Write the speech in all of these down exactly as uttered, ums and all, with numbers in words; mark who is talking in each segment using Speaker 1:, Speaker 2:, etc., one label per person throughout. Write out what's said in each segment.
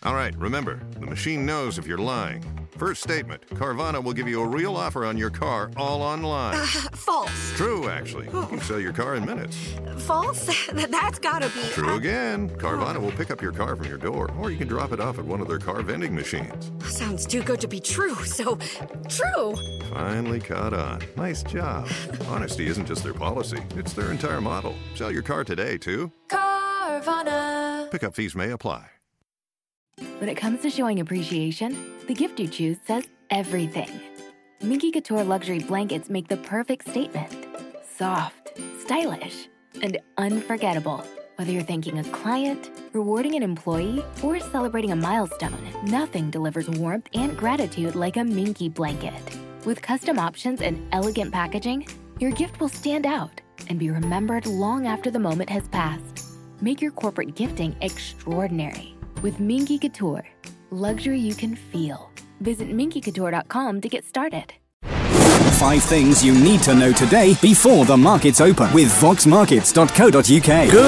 Speaker 1: All right, remember, the machine knows if you're lying. First statement, Carvana will give you a real offer on your car all online.
Speaker 2: Uh, false.
Speaker 1: True, actually. You can sell your car in minutes.
Speaker 2: False? That's gotta be...
Speaker 1: True again. Carvana will pick up your car from your door, or you can drop it off at one of their car vending machines.
Speaker 2: Sounds too good to be true, so true.
Speaker 1: Finally caught on. Nice job. Honesty isn't just their policy, it's their entire model. Sell your car today, too.
Speaker 3: Carvana.
Speaker 1: Pickup fees may apply.
Speaker 4: When it comes to showing appreciation, the gift you choose says everything. Minky Couture luxury blankets make the perfect statement. Soft, stylish, and unforgettable. Whether you're thanking a client, rewarding an employee, or celebrating a milestone, nothing delivers warmth and gratitude like a Minky blanket. With custom options and elegant packaging, your gift will stand out and be remembered long after the moment has passed. Make your corporate gifting extraordinary with Minky Couture. Luxury you can feel. Visit minky couture dot com to get started.
Speaker 5: Five things you need to know today before the markets open with vox markets dot co dot uk.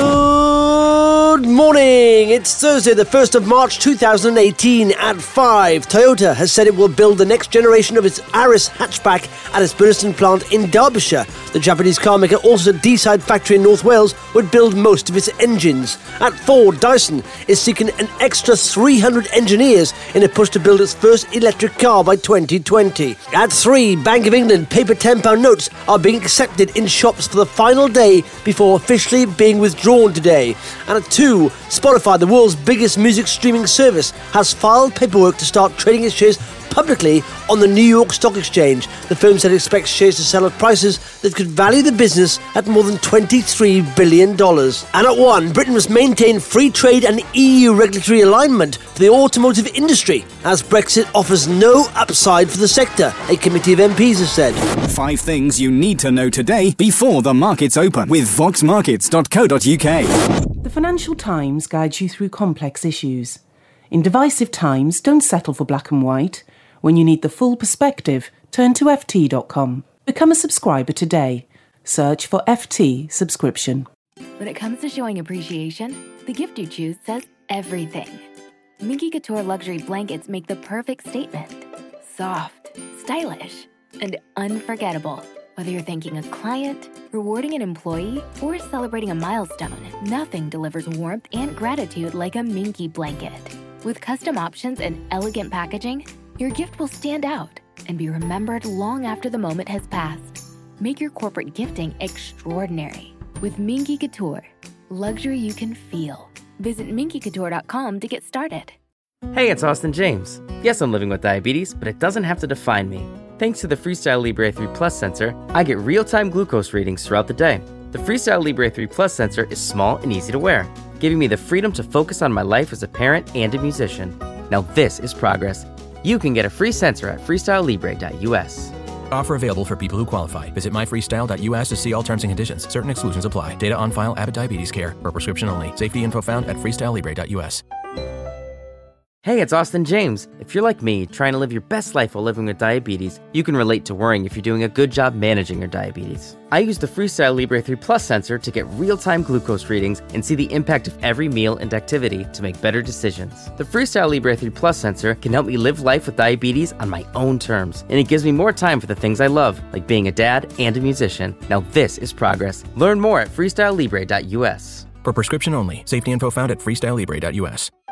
Speaker 6: Good morning. It's Thursday, the first of March two thousand eighteen at five. Toyota has said it will build the next generation of its Aris hatchback at its Burniston plant in Derbyshire. The Japanese car maker also said Deeside factory in North Wales would build most of its engines. At four, Dyson is seeking an extra three hundred engineers in a push to build its first electric car by twenty twenty. At three, Bank of England paper ten pound notes are being accepted in shops for the final day before officially being withdrawn today. And at two, Spotify, the world's biggest music streaming service, has filed paperwork to start trading its shares publicly on the New York Stock Exchange. The firm said it expects shares to sell at prices that could value the business at more than twenty-three billion dollars. And at one, Britain must maintain free trade and E U regulatory alignment for the automotive industry, as Brexit offers no upside for the sector, a committee of M Ps has said.
Speaker 5: Five things you need to know today before the markets open with vox markets dot co dot uk.
Speaker 7: The Financial Times guides you through complex issues. In divisive times, don't settle for black and white. When you need the full perspective, turn to F T dot com. Become a subscriber today. Search for F T subscription.
Speaker 4: When it comes to showing appreciation, the gift you choose says everything. Minky Couture luxury blankets make the perfect statement. Soft, stylish, and unforgettable. Whether you're thanking a client, rewarding an employee, or celebrating a milestone, nothing delivers warmth and gratitude like a Minky blanket. With custom options and elegant packaging, your gift will stand out and be remembered long after the moment has passed. Make your corporate gifting extraordinary with Minky Couture. Luxury you can feel. Visit minky couture dot com to get started.
Speaker 8: Hey, it's Austin James. Yes, I'm living with diabetes, but it doesn't have to define me. Thanks to the Freestyle Libre three Plus sensor, I get real-time glucose readings throughout the day. The Freestyle Libre three Plus sensor is small and easy to wear, giving me the freedom to focus on my life as a parent and a musician. Now this is progress. You can get a free sensor at freestyle libre dot u s.
Speaker 9: Offer available for people who qualify. Visit my freestyle dot u s to see all terms and conditions. Certain exclusions apply. Data on file, Abbott Diabetes Care. For prescription only. Safety info found at freestyle libre dot u s.
Speaker 8: Hey, it's Austin James. If you're like me, trying to live your best life while living with diabetes, you can relate to worrying if you're doing a good job managing your diabetes. I use the Freestyle Libre three Plus sensor to get real-time glucose readings and see the impact of every meal and activity to make better decisions. The Freestyle Libre three Plus sensor can help me live life with diabetes on my own terms, and it gives me more time for the things I love, like being a dad and a musician. Now this is progress. Learn more at freestyle libre dot u s.
Speaker 9: For prescription only. Safety info found at freestyle libre dot u s.